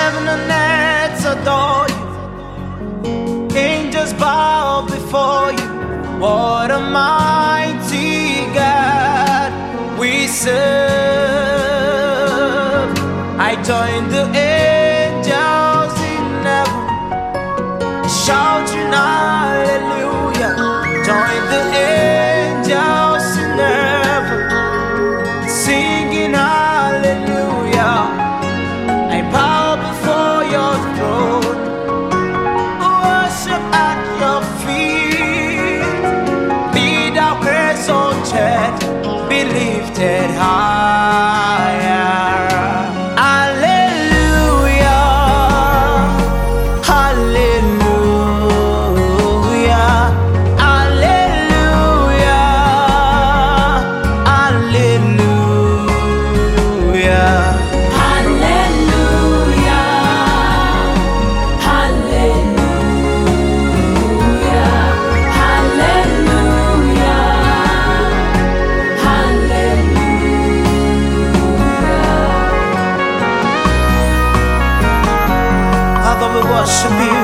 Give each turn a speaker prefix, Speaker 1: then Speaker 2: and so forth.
Speaker 1: Heaven and earth adore you. Angels bow before you. What a mighty God we serve. I join the angels in heaven, shouting hallelujah. Join the angels in heaven, singing hallelujah. I bow before your throne, worship at your feet. Be thou exalted, be lifted higher. Hallelujah, hallelujah, hallelujah, hallelujah. Father, we worship you.